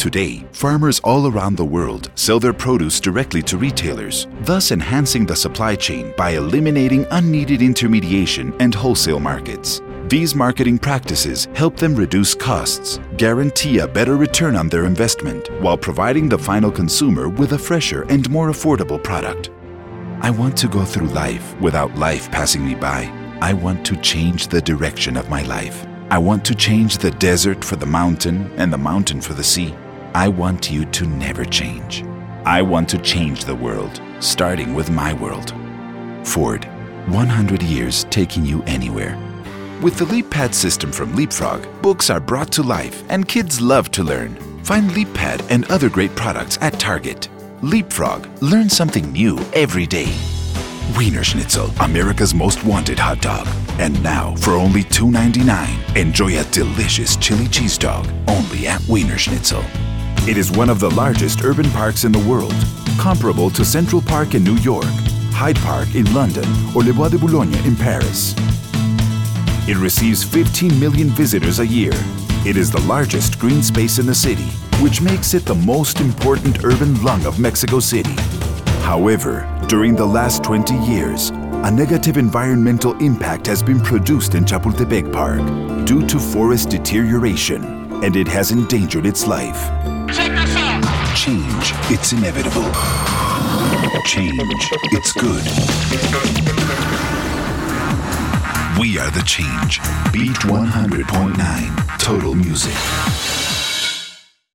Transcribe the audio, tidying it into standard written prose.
Today, farmers all around the world sell their produce directly to retailers, thus enhancing the supply chain by eliminating unneeded intermediation and wholesale markets. These marketing practices help them reduce costs, guarantee a better return on their investment, while providing the final consumer with a fresher and more affordable product. I want to go through life without life passing me by. I want to change the direction of my life. I want to change the desert for the mountain and the mountain for the sea. I want you to never change. I want to change the world, starting with my world. Ford, 100 years taking you anywhere. With the LeapPad system from Leapfrog, books are brought to life and kids love to learn. Find LeapPad and other great products at Target. Leapfrog, learn something new every day. Wiener Schnitzel, America's most wanted hot dog. And now, for only $2.99, enjoy a delicious chili cheese dog only at Wiener Schnitzel. It is one of the largest urban parks in the world, comparable to Central Park in New York, Hyde Park in London, or Le Bois de Boulogne in Paris. It receives 15 million visitors a year. It is the largest green space in the city, which makes it the most important urban lung of Mexico City. However, during the last 20 years, a negative environmental impact has been produced in Chapultepec Park due to forest deterioration, and it has endangered its life. Check this out. Change, it's inevitable. Change, it's good. We are the change. Beat 100.9 Total Music.